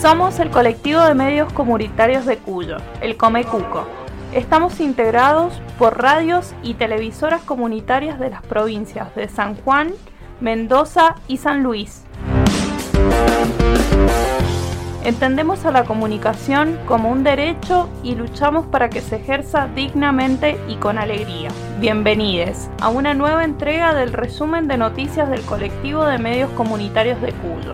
Somos el colectivo de medios comunitarios de Cuyo, el Comecuco. Estamos integrados por radios y televisoras comunitarias de las provincias de San Juan, Mendoza y San Luis. Entendemos a la comunicación como un derecho y luchamos para que se ejerza dignamente y con alegría. Bienvenidos a una nueva entrega del resumen de noticias del colectivo de medios comunitarios de Cuyo.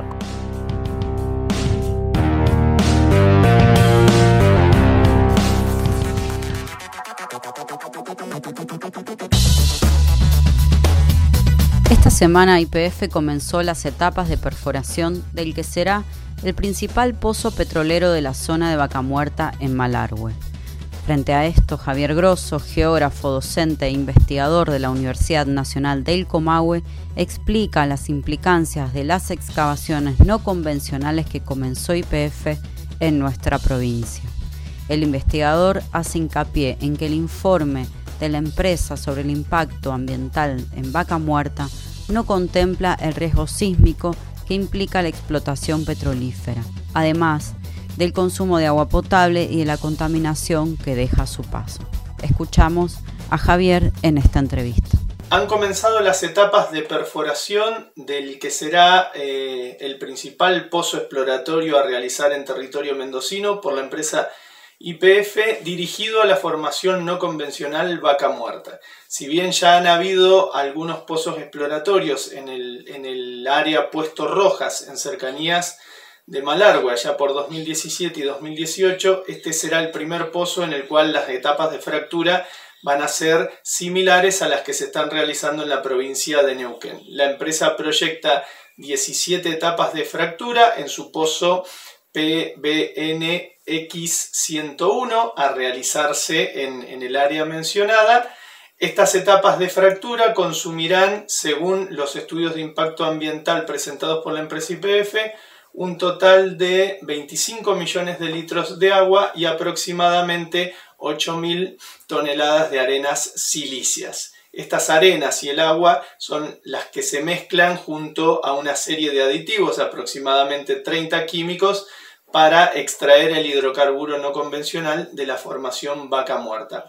Esta semana YPF comenzó las etapas de perforación del que será el principal pozo petrolero de la zona de Vaca Muerta en Malargüe. Frente a esto, Javier Grosso, geógrafo, docente e investigador de la Universidad Nacional del Comahue, explica las implicancias de las excavaciones no convencionales que comenzó YPF en nuestra provincia. El investigador hace hincapié en que el informe de la empresa sobre el impacto ambiental en Vaca Muerta no contempla el riesgo sísmico que implica la explotación petrolífera, además del consumo de agua potable y de la contaminación que deja a su paso. Escuchamos a Javier en esta entrevista. Han comenzado las etapas de perforación del que será el principal pozo exploratorio a realizar en territorio mendocino por la empresa YPF, dirigido a la formación no convencional Vaca Muerta. Si bien ya han habido algunos pozos exploratorios en el área Puesto Rojas, en cercanías de Malargüe, allá por 2017 y 2018, este será el primer pozo en el cual las etapas de fractura van a ser similares a las que se están realizando en la provincia de Neuquén. La empresa proyecta 17 etapas de fractura en su pozo PBNX101 a realizarse en el área mencionada. Estas etapas de fractura consumirán, según los estudios de impacto ambiental presentados por la empresa YPF, un total de 25 millones de litros de agua y aproximadamente 8.000 toneladas de arenas silíceas. Estas arenas y el agua son las que se mezclan junto a una serie de aditivos, aproximadamente 30 químicos, para extraer el hidrocarburo no convencional de la formación Vaca Muerta.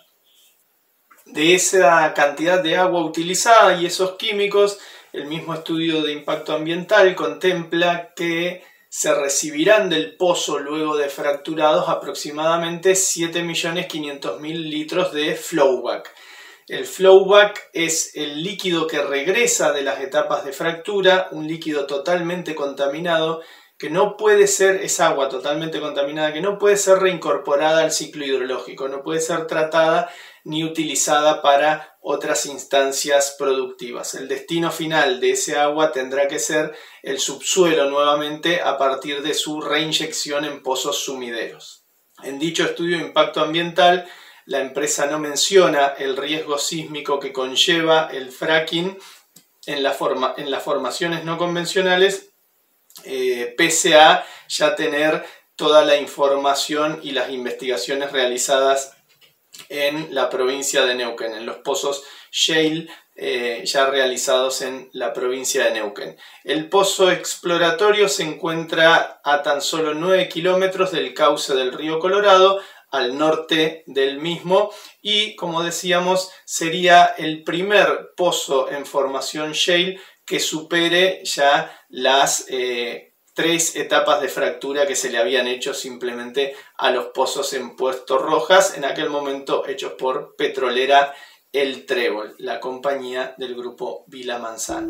De esa cantidad de agua utilizada y esos químicos, el mismo estudio de impacto ambiental contempla que se recibirán del pozo luego de fracturados aproximadamente 7.500.000 litros de flowback. El flowback es el líquido que regresa de las etapas de fractura, un líquido totalmente contaminado que no puede ser, es agua totalmente contaminada, que no puede ser reincorporada al ciclo hidrológico, no puede ser tratada ni utilizada para otras instancias productivas. El destino final de ese agua tendrá que ser el subsuelo nuevamente a partir de su reinyección en pozos sumideros. En dicho estudio de impacto ambiental, la empresa no menciona el riesgo sísmico que conlleva el fracking en las formaciones no convencionales, pese a ya tener toda la información y las investigaciones realizadas en la provincia de Neuquén, en los pozos shale ya realizados en la provincia de Neuquén. El pozo exploratorio se encuentra a tan solo 9 kilómetros del cauce del río Colorado, al norte del mismo, y como decíamos sería el primer pozo en formación shale que supere ya las 3 etapas de fractura que se le habían hecho simplemente a los pozos en Puesto Rojas, en aquel momento hechos por Petrolera El Trébol, la compañía del grupo Vila Manzano.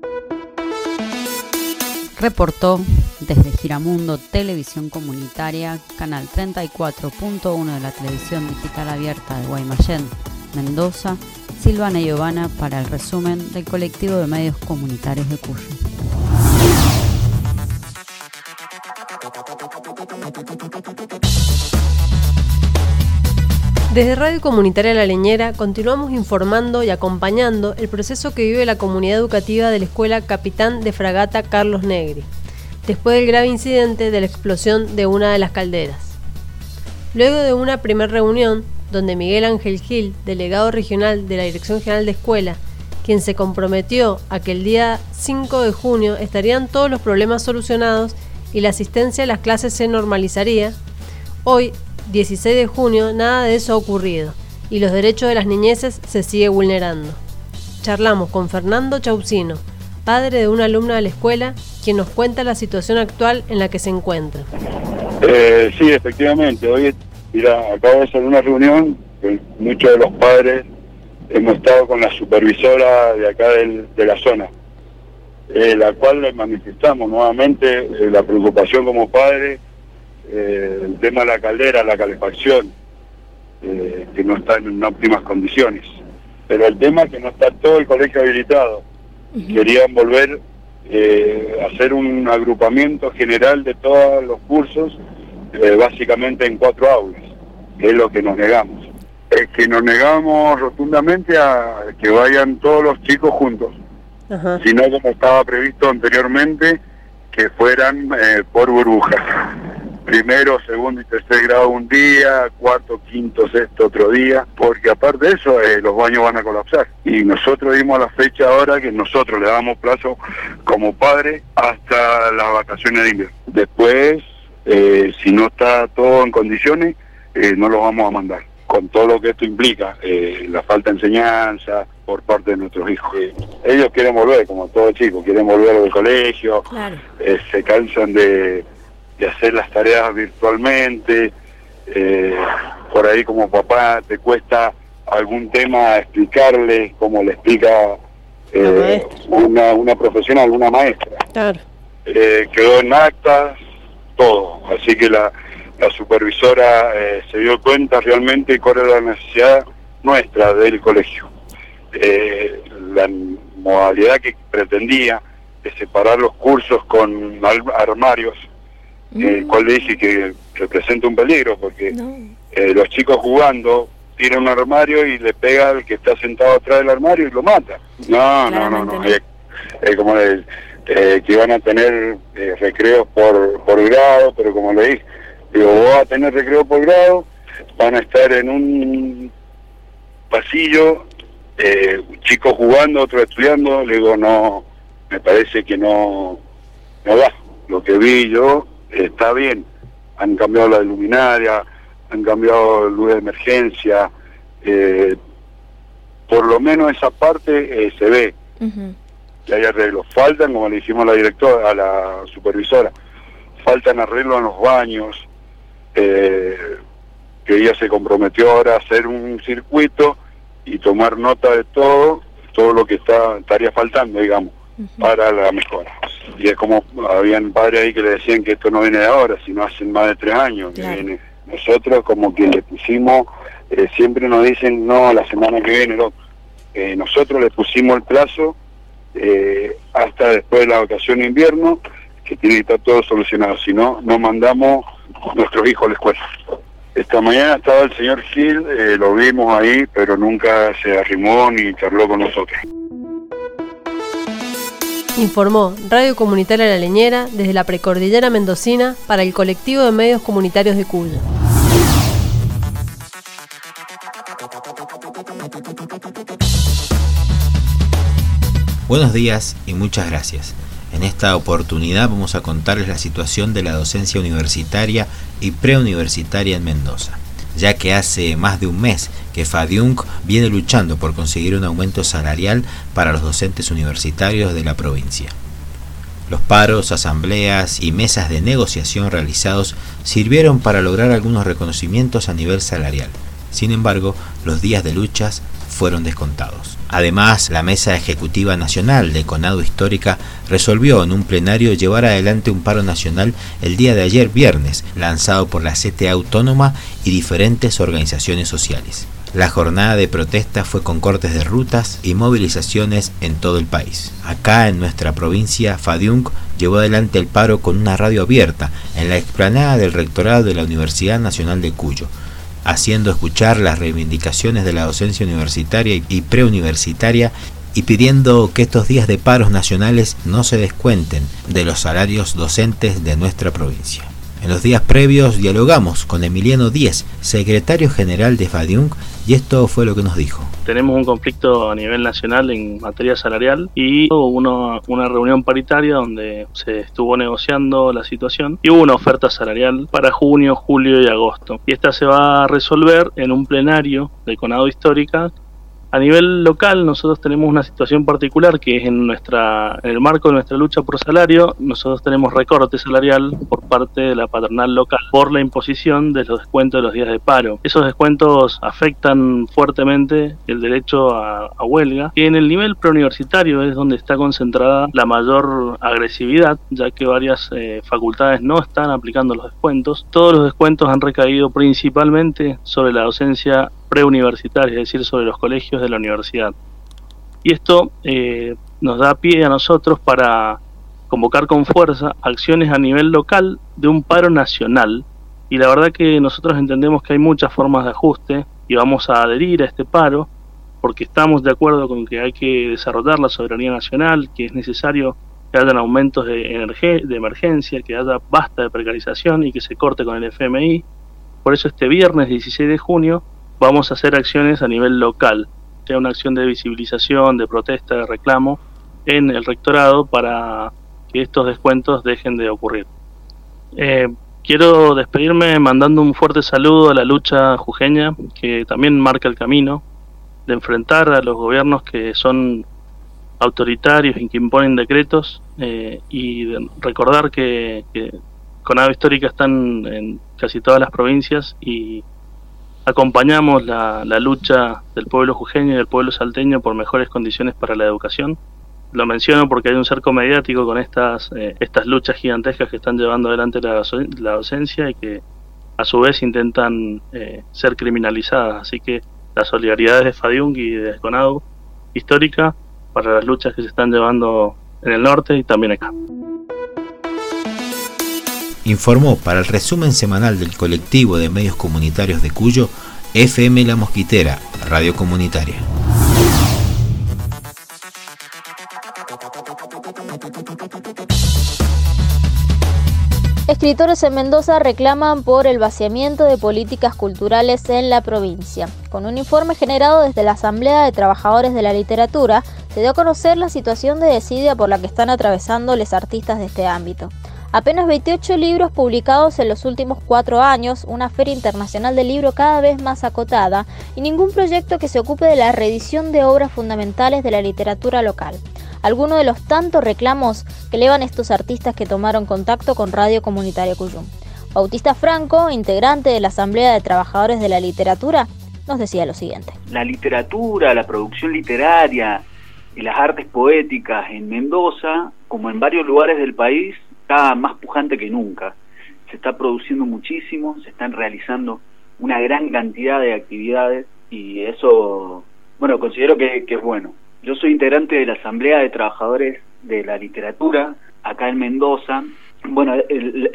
Reportó desde Giramundo Televisión Comunitaria, canal 34.1 de la televisión digital abierta de Guaymallén, Mendoza, Silvana y Giovanna para el resumen del colectivo de medios comunitarios de Cuyo. Desde Radio Comunitaria La Leñera continuamos informando y acompañando el proceso que vive la comunidad educativa de la Escuela Capitán de Fragata Carlos Negri, después del grave incidente de la explosión de una de las calderas. Luego de una primera reunión, donde Miguel Ángel Gil, delegado regional de la Dirección General de Escuela, quien se comprometió a que el día 5 de junio estarían todos los problemas solucionados y la asistencia a las clases se normalizaría, hoy, 16 de junio, nada de eso ha ocurrido y los derechos de las niñeces se sigue vulnerando. Charlamos con Fernando Chausino, padre de una alumna de la escuela, quien nos cuenta la situación actual en la que se encuentra. Sí, efectivamente. Hoy, acabo de hacer una reunión con muchos de los padres. Hemos estado con la supervisora de acá de la zona, la cual le manifestamos nuevamente la preocupación como padre, el tema de la caldera, la calefacción, que no está en óptimas condiciones. Pero el tema es que no está todo el colegio habilitado. Querían volver a hacer un agrupamiento general de todos los cursos, básicamente en 4 aulas, que es lo que nos negamos. Es que nos negamos rotundamente a que vayan todos los chicos juntos, sino como estaba previsto anteriormente, que fueran por burbujas. Primero, segundo y tercer grado un día, cuarto, quinto, sexto otro día, porque aparte de eso los baños van a colapsar. Y nosotros dimos la fecha ahora que nosotros le damos plazo como padre hasta las vacaciones de invierno. Después, si no está todo en condiciones, no los vamos a mandar, con todo lo que esto implica, la falta de enseñanza por parte de nuestros hijos. Ellos quieren volver, como todos chicos, quieren volver al colegio, claro. Se cansan de hacer las tareas virtualmente, por ahí como papá te cuesta algún tema explicarle como le explica una profesional, una maestra. Claro. Quedó en actas, todo, así que la supervisora se dio cuenta realmente cuál era la necesidad nuestra del colegio. La modalidad que pretendía de separar los cursos con armarios, cual le dije que representa un peligro, porque los chicos jugando tiran un armario y le pega al que está sentado atrás del armario y lo mata. No. Es como que iban a tener recreos por grado, pero como le dije, vos vas a tener recreo por grado, van a estar en un pasillo, chicos jugando, otros estudiando. Le digo, no, me parece que no da. Lo que vi yo está bien, han cambiado la luminaria, han cambiado luz de emergencia, por lo menos esa parte se ve que hay arreglos. Faltan, como le dijimos a la directora, a la supervisora, faltan arreglos en los baños, que ella se comprometió ahora a hacer un circuito y tomar nota de todo lo que estaría faltando, digamos, para la mejora. Y es como habían padres ahí que le decían que esto no viene de ahora, sino hace más de 3 años que viene. Nosotros como que le pusimos, siempre nos dicen no, la semana que viene, no. Nosotros le pusimos el plazo hasta después de la vacación de invierno, que tiene que estar todo solucionado, si no, no mandamos nuestros hijos a la escuela. Esta mañana estaba el señor Gil, lo vimos ahí, pero nunca se arrimó ni charló con nosotros. Informó Radio Comunitaria La Leñera desde la precordillera mendocina para el colectivo de medios comunitarios de Cuyo. Buenos días y muchas gracias. En esta oportunidad vamos a contarles la situación de la docencia universitaria y preuniversitaria en Mendoza, ya que hace más de un mes que FADIUNC viene luchando por conseguir un aumento salarial para los docentes universitarios de la provincia. Los paros, asambleas y mesas de negociación realizados sirvieron para lograr algunos reconocimientos a nivel salarial. Sin embargo, los días de luchas fueron descontados. Además, la Mesa Ejecutiva Nacional de CONADU Histórica resolvió en un plenario llevar adelante un paro nacional el día de ayer viernes, lanzado por la CTA Autónoma y diferentes organizaciones sociales. La jornada de protesta fue con cortes de rutas y movilizaciones en todo el país. Acá en nuestra provincia, FADIUNC llevó adelante el paro con una radio abierta en la explanada del rectorado de la Universidad Nacional de Cuyo, haciendo escuchar las reivindicaciones de la docencia universitaria y preuniversitaria y pidiendo que estos días de paros nacionales no se descuenten de los salarios docentes de nuestra provincia. En los días previos dialogamos con Emiliano Díez, secretario general de FADIUNC, y esto fue lo que nos dijo. Tenemos un conflicto a nivel nacional en materia salarial y hubo una reunión paritaria donde se estuvo negociando la situación y hubo una oferta salarial para junio, julio y agosto. Y esta se va a resolver en un plenario de CONADO Histórica. A nivel local nosotros tenemos una situación particular que es en el marco de nuestra lucha por salario. Nosotros tenemos recorte salarial por parte de la patronal local por la imposición de los descuentos de los días de paro. Esos descuentos afectan fuertemente el derecho a huelga, y en el nivel preuniversitario es donde está concentrada la mayor agresividad, ya que varias facultades no están aplicando los descuentos. Todos los descuentos han recaído principalmente sobre la docencia preuniversitaria, es decir, sobre los colegios de la universidad. Y esto nos da pie a nosotros para convocar con fuerza acciones a nivel local de un paro nacional, y la verdad que nosotros entendemos que hay muchas formas de ajuste y vamos a adherir a este paro porque estamos de acuerdo con que hay que desarrollar la soberanía nacional, que es necesario que hayan aumentos de emergencia, que haya basta de precarización y que se corte con el FMI. Por eso este viernes 16 de junio vamos a hacer acciones a nivel local, sea una acción de visibilización, de protesta, de reclamo en el rectorado para que estos descuentos dejen de ocurrir. Quiero despedirme mandando un fuerte saludo a la lucha jujeña, que también marca el camino de enfrentar a los gobiernos que son autoritarios y que imponen decretos, y de recordar que CONADO Histórica están en casi todas las provincias y acompañamos la lucha del pueblo jujeño y del pueblo salteño por mejores condiciones para la educación. Lo menciono porque hay un cerco mediático con estas luchas gigantescas que están llevando adelante la docencia y que a su vez intentan ser criminalizadas. Así que la solidaridad es de FADIUNC y de CONADO Histórica para las luchas que se están llevando en el norte y también acá. Informó para el resumen semanal del colectivo de medios comunitarios de Cuyo, FM La Mosquitera, radio comunitaria. Escritores en Mendoza reclaman por el vaciamiento de políticas culturales en la provincia. Con un informe generado desde la Asamblea de Trabajadores de la Literatura, se dio a conocer la situación de desidia por la que están atravesando los artistas de este ámbito. Apenas 28 libros publicados en los últimos 4 años, una feria internacional del libro cada vez más acotada y ningún proyecto que se ocupe de la reedición de obras fundamentales de la literatura local. Algunos de los tantos reclamos que elevan estos artistas que tomaron contacto con Radio Comunitaria Cuyum. Bautista Franco, integrante de la Asamblea de Trabajadores de la Literatura, nos decía lo siguiente. La literatura, la producción literaria y las artes poéticas en Mendoza, como en varios lugares del país, está más pujante que nunca. Se está produciendo muchísimo, se están realizando una gran cantidad de actividades y eso, bueno, considero que es bueno. Yo soy integrante de la Asamblea de Trabajadores de la Literatura, acá en Mendoza. Bueno, el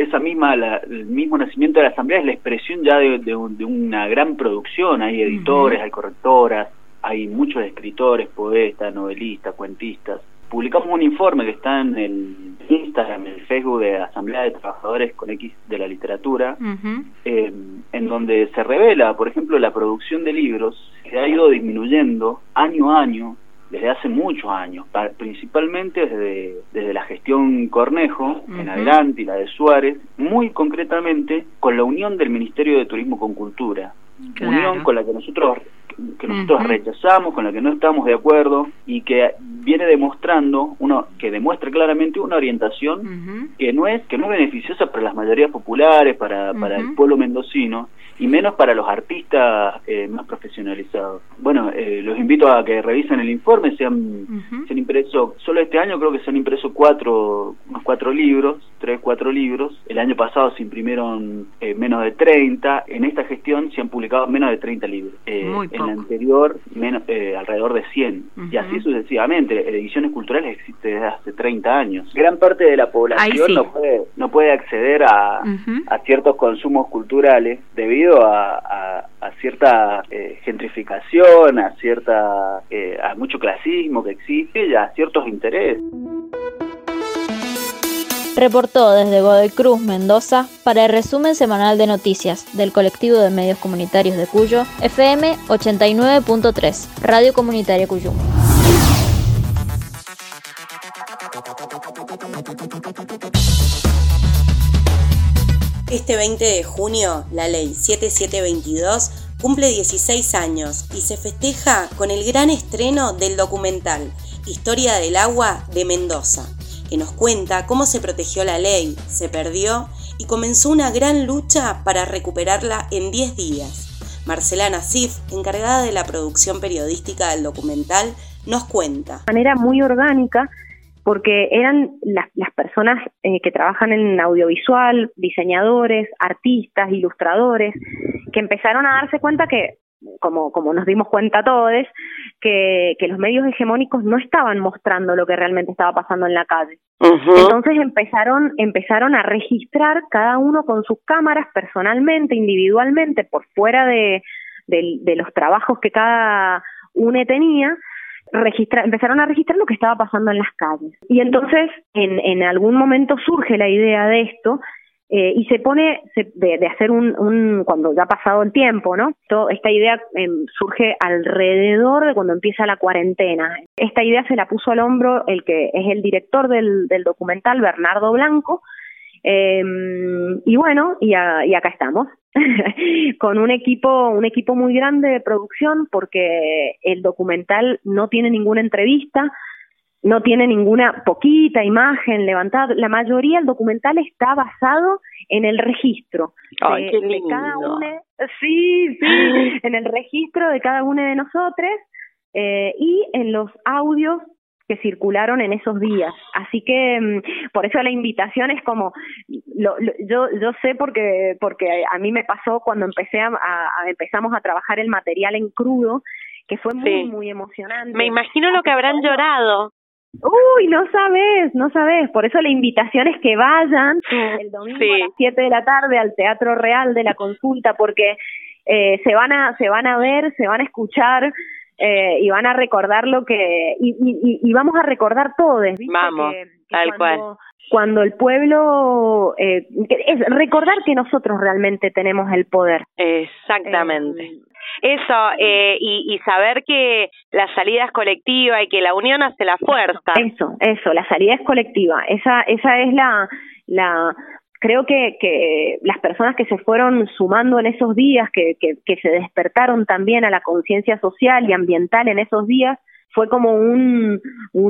mismo nacimiento de la Asamblea es la expresión ya de una gran producción. Hay editores, hay correctoras, hay muchos escritores, poetas, novelistas, cuentistas. Publicamos un informe que está en el Instagram, en el Facebook de Asamblea de Trabajadores con X de la Literatura, en donde se revela, por ejemplo, la producción de libros que ha ido disminuyendo año a año, desde hace muchos años, principalmente desde la gestión Cornejo en adelante y la de Suárez, muy concretamente con la unión del Ministerio de Turismo con Cultura, unión con la que nosotros rechazamos, con la que no estamos de acuerdo y que viene demostrando que demuestra claramente una orientación que no es beneficiosa para las mayorías populares, para el pueblo mendocino y menos para los artistas más profesionalizados. Bueno, los invito a que revisen el informe. Se han impreso, solo este año creo que se han impreso 4 libros, 4 libros. El año pasado se imprimieron menos de 30. En esta gestión se han publicado menos de 30 libros. En la anterior, alrededor de 100. Y así sucesivamente. Ediciones culturales existe desde hace 30 años. Gran parte de la población no puede acceder a ciertos consumos culturales debido a cierta gentrificación, a mucho clasismo que existe y a ciertos intereses. Reportó desde Godoy Cruz, Mendoza, para el resumen semanal de noticias del colectivo de medios comunitarios de Cuyo, FM 89.3, Radio Comunitaria Cuyum. Este 20 de junio, la Ley 7722 cumple 16 años y se festeja con el gran estreno del documental Historia del Agua de Mendoza, que nos cuenta cómo se protegió la ley, se perdió y comenzó una gran lucha para recuperarla en 10 días. Marcela Nasif, encargada de la producción periodística del documental, nos cuenta. De manera muy orgánica, porque eran las personas que trabajan en audiovisual, diseñadores, artistas, ilustradores, que empezaron a darse cuenta que, como nos dimos cuenta todos, que los medios hegemónicos no estaban mostrando lo que realmente estaba pasando en la calle. Uh-huh. Entonces empezaron a registrar cada uno con sus cámaras personalmente, individualmente, por fuera de los trabajos que cada uno tenía. Empezaron a registrar lo que estaba pasando en las calles. Y entonces en algún momento surge la idea de esto y se pone de hacer cuando ya ha pasado el tiempo, ¿no? Esta idea surge alrededor de cuando empieza la cuarentena. Esta idea se la puso al hombro el que es el director del documental, Bernardo Blanco, y bueno, y acá estamos. Con un equipo muy grande de producción, porque el documental no tiene ninguna entrevista, no tiene ninguna poquita imagen levantada. La mayoría del documental está basado en el registro de cada uno. Sí, en el registro de cada uno de nosotros y en los audios que circularon en esos días. Así que por eso la invitación es como yo sé porque a mí me pasó cuando empezamos a trabajar el material en crudo, que fue muy emocionante. Me imagino lo que habrán llorado. Uy, no sabes. Por eso la invitación es que vayan el domingo a las 7 de la tarde al Teatro Real de la Consulta, porque se van a ver, se van a escuchar. Y van a recordar lo que y vamos a recordar todos, ¿viste? Vamos, tal cual. Cuando el pueblo es recordar que nosotros realmente tenemos el poder. Exactamente. Eso, y saber que la salida es colectiva y que la unión hace la fuerza. Eso, la salida es colectiva. Esa es la creo que las personas que se fueron sumando en esos días, que se despertaron también a la conciencia social y ambiental en esos días, fue como una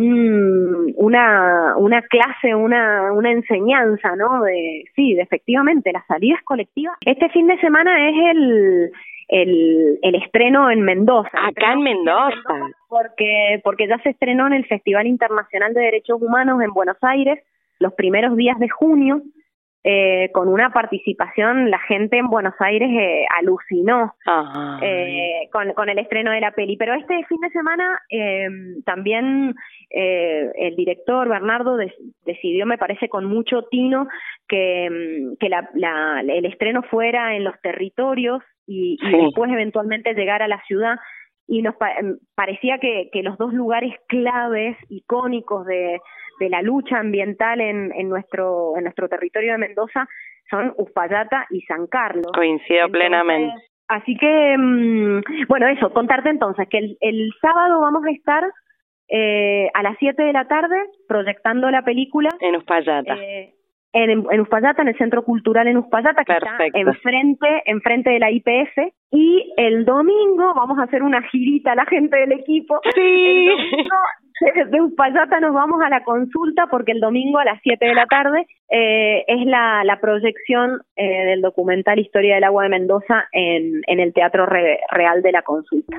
clase, una enseñanza, ¿no? De efectivamente, la salida es colectiva. Este fin de semana es el estreno en Mendoza. Acá en Mendoza. Porque ya se estrenó en el Festival Internacional de Derechos Humanos en Buenos Aires los primeros días de junio. Con una participación, la gente en Buenos Aires alucinó con el estreno de la peli. Pero este fin de semana también el director Bernardo decidió, me parece con mucho tino, que el estreno fuera en los territorios y después eventualmente llegar a la ciudad. Y nos parecía que los dos lugares claves, icónicos de la lucha ambiental en nuestro territorio de Mendoza son Uspallata y San Carlos. Coincido plenamente. Así que, bueno, eso, contarte entonces que el sábado vamos a estar a las 7 de la tarde proyectando la película. En Uspallata. En Uspallata, en el Centro Cultural en Uspallata, que está enfrente de la IPF. Y el domingo vamos a hacer una girita a la gente del equipo. Sí. El domingo de Uspallata nos vamos a la Consulta, porque el domingo a las 7 de la tarde es la proyección del documental Historia del Agua de Mendoza en el Teatro Real de la Consulta.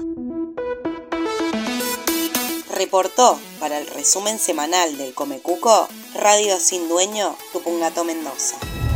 Reportó para el resumen semanal del Comecuco, Radio Sin Dueño, Tupungato, Mendoza.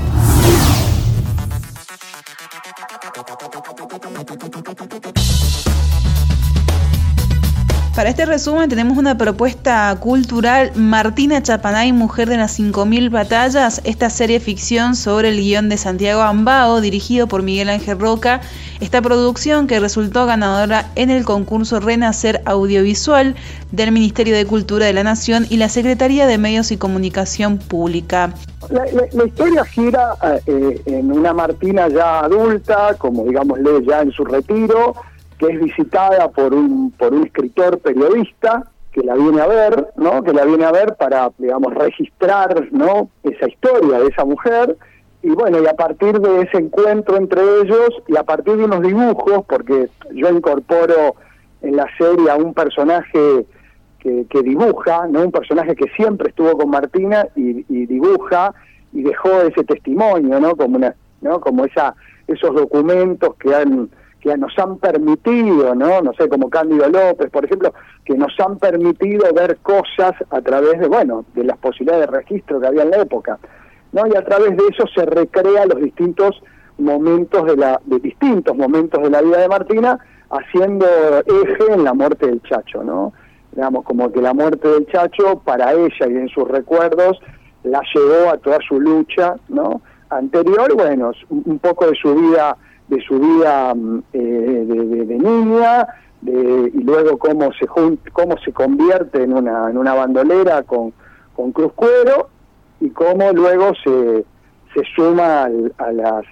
Para este resumen tenemos una propuesta cultural. Martina Chapanay, mujer de las 5000 batallas, esta serie ficción sobre el guión de Santiago Ambao, dirigido por Miguel Ángel Roca. Esta producción, que resultó ganadora en el concurso Renacer Audiovisual del Ministerio de Cultura de la Nación y la Secretaría de Medios y Comunicación Pública. La historia gira en una Martina ya adulta, como digámosle ya en su retiro, que es visitada por un escritor periodista que la viene a ver, ¿no? Que la viene a ver para, digamos, registrar, ¿no? Esa historia de esa mujer. Y bueno, y a partir de ese encuentro entre ellos, y a partir de unos dibujos, porque yo incorporo en la serie a un personaje que dibuja, ¿no? Un personaje que siempre estuvo con Martina y dibuja y dejó ese testimonio, ¿no? Como esos documentos que nos han permitido, ¿no? Sé, como Cándido López, por ejemplo, que nos han permitido ver cosas a través de las posibilidades de registro que había en la época, ¿no? Y a través de eso se recrea los distintos momentos de la vida de Martina, haciendo eje en la muerte del Chacho, ¿no? Digamos, como que la muerte del Chacho, para ella y en sus recuerdos, la llevó a toda su lucha, ¿no? Anterior, bueno, un poco de su vida de niña, y luego cómo se convierte en una bandolera con Cruz Cuero, y cómo luego se suma a las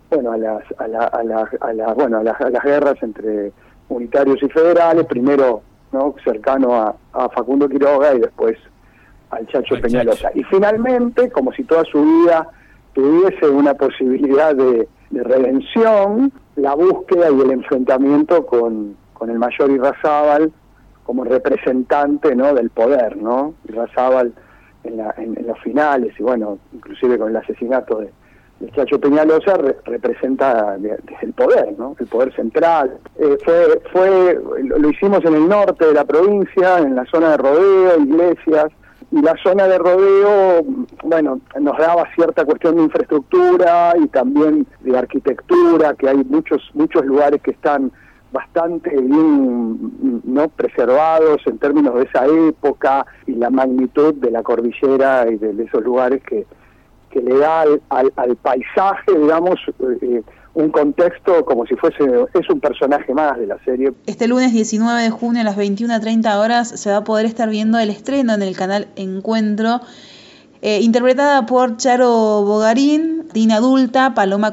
guerras entre unitarios y federales, primero, ¿no? Cercano a Facundo Quiroga y después al Chacho Peñalosa. Y finalmente, como si toda su vida tuviese una posibilidad de redención, la búsqueda y el enfrentamiento con el mayor Irrazábal como representante, ¿no? Del poder, ¿no? Irrazábal en los finales, y bueno, inclusive con el asesinato del Chacho Peñalosa, representa el poder, ¿no? El poder central. Lo hicimos en el norte de la provincia, en la zona de Rodeo, Iglesias, y la zona de Rodeo, bueno, nos daba cierta cuestión de infraestructura y también de arquitectura, que hay muchos lugares que están bastante bien, ¿no? Preservados en términos de esa época, y la magnitud de la cordillera y de esos lugares que le da al paisaje, digamos, un contexto como si es un personaje más de la serie. Este lunes 19 de junio a las 21:30 horas se va a poder estar viendo el estreno en el canal Encuentro, interpretada por Charo Bogarín, Tina Adulta, Paloma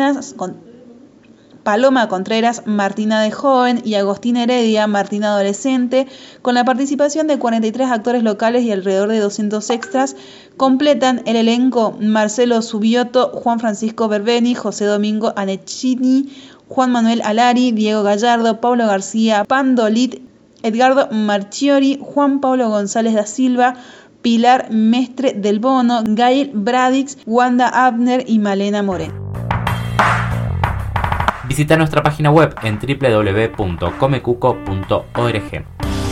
Contreras, Martina de joven, y Agostina Heredia, Martina adolescente, con la participación de 43 actores locales y alrededor de 200 extras. Completan el elenco Marcelo Subioto, Juan Francisco Berbeni, José Domingo Anecchini, Juan Manuel Alari, Diego Gallardo, Pablo García, Pandolit, Edgardo Marchiori, Juan Pablo González da Silva, Pilar Mestre del Bono, Gail Bradix, Wanda Abner y Malena Moreno. Visita nuestra página web en www.comecuco.org.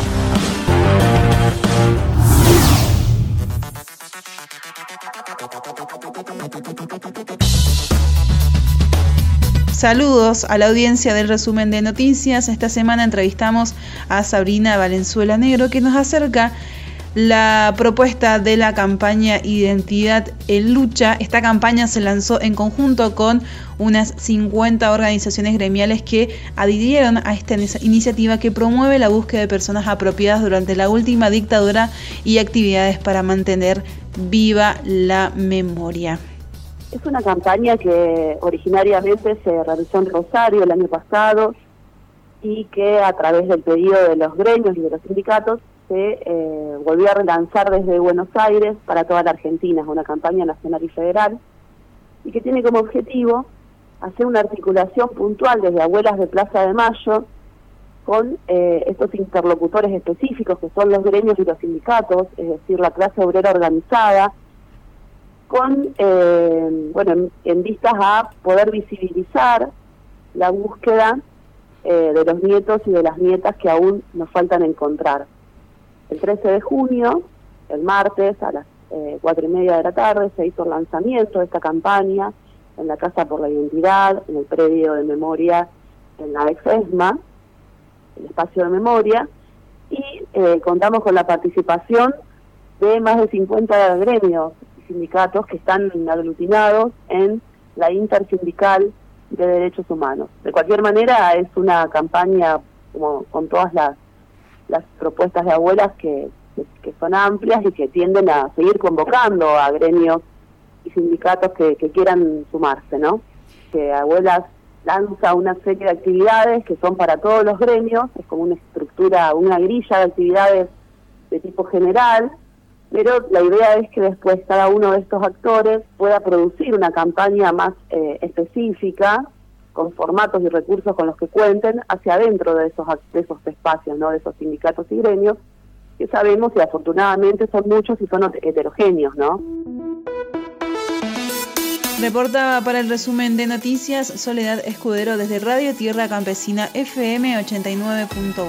Saludos a la audiencia del resumen de noticias. Esta semana entrevistamos a Sabrina Valenzuela Negro, que nos acerca la propuesta de la campaña Identidad en Lucha. Esta campaña se lanzó en conjunto con unas 50 organizaciones gremiales que adhirieron a esta iniciativa que promueve la búsqueda de personas apropiadas durante la última dictadura y actividades para mantener viva la memoria. Es una campaña que originariamente se realizó en Rosario el año pasado y que a través del pedido de los gremios y de los sindicatos se volvió a relanzar desde Buenos Aires para toda la Argentina. Es una campaña nacional y federal y que tiene como objetivo hacer una articulación puntual desde Abuelas de Plaza de Mayo con estos interlocutores específicos que son los gremios y los sindicatos, es decir, la clase obrera organizada, con en vistas a poder visibilizar la búsqueda de los nietos y de las nietas que aún nos faltan encontrar. El 13 de junio, el martes, a las 4:30 de la tarde, se hizo el lanzamiento de esta campaña en la Casa por la Identidad, en el predio de memoria, en la ex-ESMA, el espacio de memoria, y contamos con la participación de más de 50 gremios y sindicatos que están aglutinados en la Intersindical de Derechos Humanos. De cualquier manera, es una campaña como con todas las propuestas de abuelas que son amplias y que tienden a seguir convocando a gremios y sindicatos que quieran sumarse, ¿no? Que Abuelas lanza una serie de actividades que son para todos los gremios, es como una estructura, una grilla de actividades de tipo general, pero la idea es que después cada uno de estos actores pueda producir una campaña más específica, con formatos y recursos con los que cuenten hacia adentro de esos espacios, ¿no? De esos sindicatos y gremios, que sabemos y afortunadamente son muchos y son heterogéneos, ¿no? Reportaba para el resumen de noticias Soledad Escudero desde Radio Tierra Campesina FM 89.1.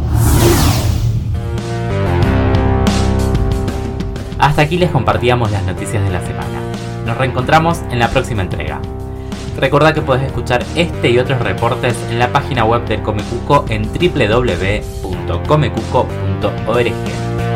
Hasta aquí les compartíamos las noticias de la semana. Nos reencontramos en la próxima entrega. Recordá que podés escuchar este y otros reportes en la página web del Comecuco en www.comecuco.org.